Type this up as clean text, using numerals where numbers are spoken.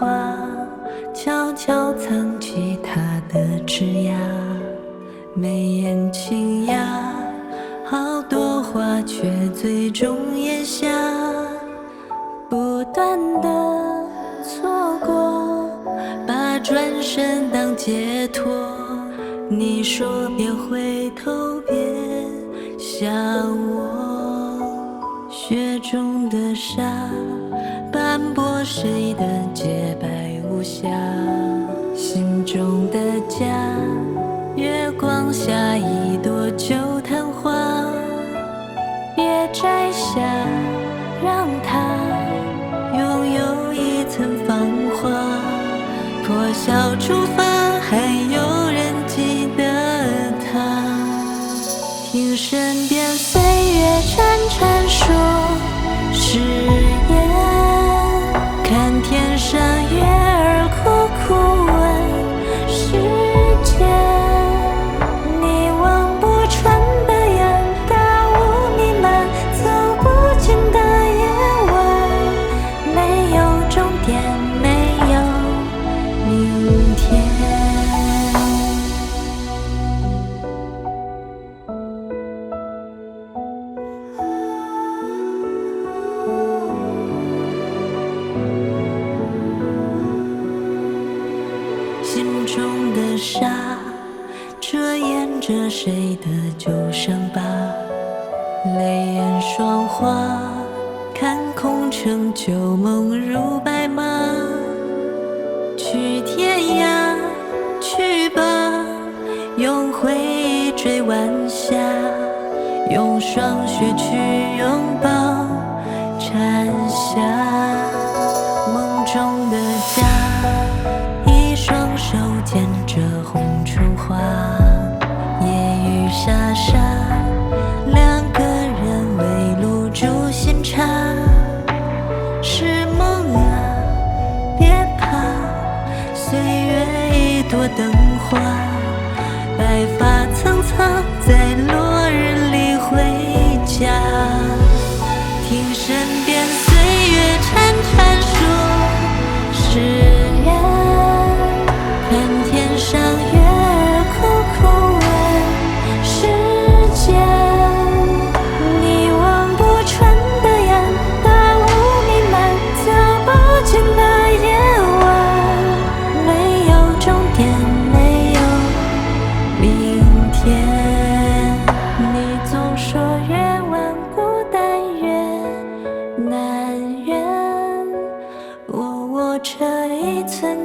花，悄悄藏起它的枝桠。眉眼轻压，好多话却最终咽下。不断的错过，把转身当解脱。你说别回头，别想我。雪中的沙，斑驳谁的洁白无瑕。心中的家，月光下一朵旧昙花。别摘下，让它拥有一层芳华。破晓出发，还有人记得他。听身边岁月潺潺说誓言，看天上月儿苦苦问世间。你望不穿的眼，大雾弥漫，走不进的夜晚。没有终点，没有明天。心中的沙，遮掩着谁的旧伤疤。泪眼霜花，看空城旧梦如白马。去天涯，去吧，用回忆追晚霞，用霜雪去拥抱蝉夏。梦中的家，一双手牵着红春花。夜雨沙沙，两个人围炉煮新茶。是梦啊，别怕，岁月一朵灯花。白发苍苍，在落日里回家。听身边岁月潺潺说誓言，看天上月儿苦苦问世间。你望不穿的眼，大雾弥漫，走不进的夜晚。没有终点，没有明天。你总说月弯孤单月难圆，我握着一寸